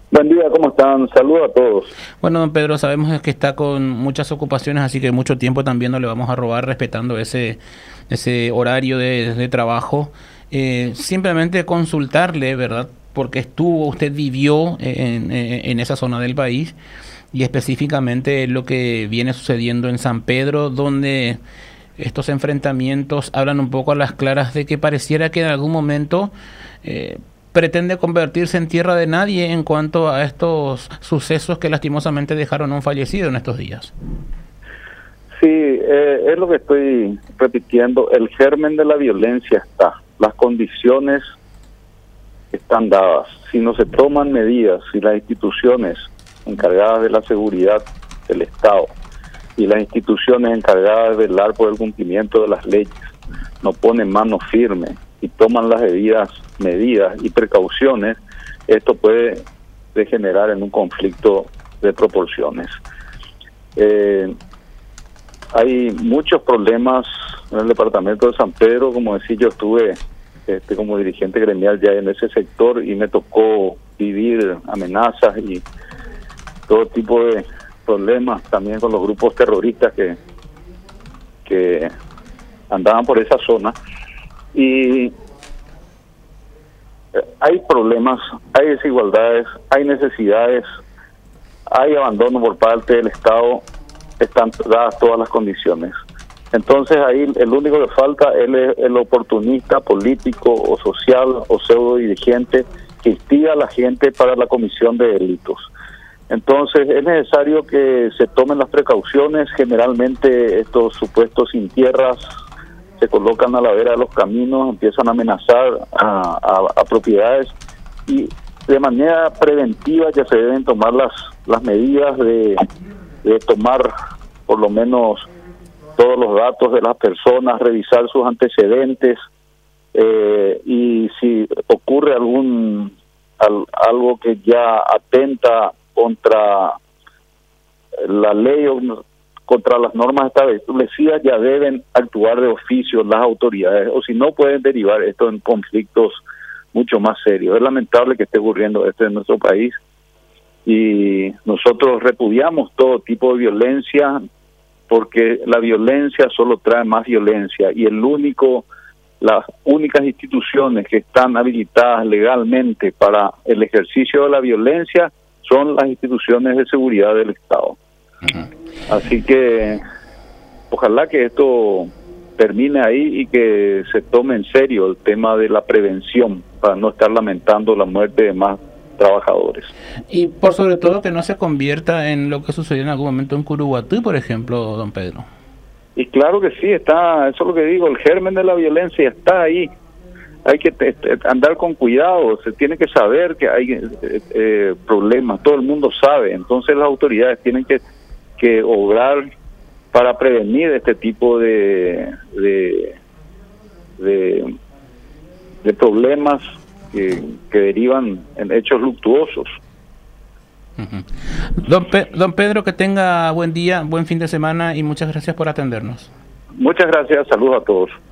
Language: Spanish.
Buen día, ¿cómo están? Saludos a todos. Bueno, don Pedro, sabemos que está con muchas ocupaciones, así que mucho tiempo también no le vamos a robar respetando ese horario de trabajo. Simplemente consultarle, ¿verdad? Porque usted vivió en esa zona del país y específicamente lo que viene sucediendo en San Pedro, donde estos enfrentamientos hablan un poco a las claras de que pareciera que en algún momento pretende convertirse en tierra de nadie en cuanto a estos sucesos que lastimosamente dejaron a un fallecido en estos días. Sí, es lo que estoy repitiendo. El germen de la violencia está. Las condiciones están dadas. Si no se toman medidas, si las instituciones encargadas de la seguridad del Estado y las instituciones encargadas de velar por el cumplimiento de las leyes no ponen mano firme y toman las debidas medidas y precauciones, esto puede degenerar en un conflicto de proporciones. Hay muchos problemas en el departamento de San Pedro. Como decía, yo estuve como dirigente gremial ya en ese sector y me tocó vivir amenazas y todo tipo de problemas también con los grupos terroristas que andaban por esa zona. Y hay problemas, hay desigualdades, hay necesidades, hay abandono por parte del Estado, están dadas todas las condiciones. Entonces ahí el único que falta es el oportunista político o social o pseudo dirigente que instiga a la gente para la comisión de delitos. Entonces es necesario que se tomen las precauciones. Generalmente estos supuestos sin tierras se colocan a la vera de los caminos, empiezan a amenazar a propiedades y de manera preventiva ya se deben tomar las medidas de tomar por lo menos todos los datos de las personas, revisar sus antecedentes y si ocurre algo que ya atenta contra la ley o contra las normas establecidas, ya deben actuar de oficio las autoridades, o si no pueden derivar esto en conflictos mucho más serios. Es lamentable que esté ocurriendo esto en nuestro país y nosotros repudiamos todo tipo de violencia porque la violencia solo trae más violencia y las únicas instituciones que están habilitadas legalmente para el ejercicio de la violencia son las instituciones de seguridad del Estado. Así que ojalá que esto termine ahí y que se tome en serio el tema de la prevención para no estar lamentando la muerte de más trabajadores. Y por sobre todo que no se convierta en lo que sucedió en algún momento en Curuguatú, por ejemplo, don Pedro. Y claro que sí, está, eso es lo que digo, el germen de la violencia está ahí. Hay que andar con cuidado, se tiene que saber que hay problemas, todo el mundo sabe, entonces las autoridades tienen que obrar para prevenir este tipo de problemas que derivan en hechos luctuosos. Don Pedro, que tenga buen día, buen fin de semana y muchas gracias por atendernos. Muchas gracias, saludos a todos.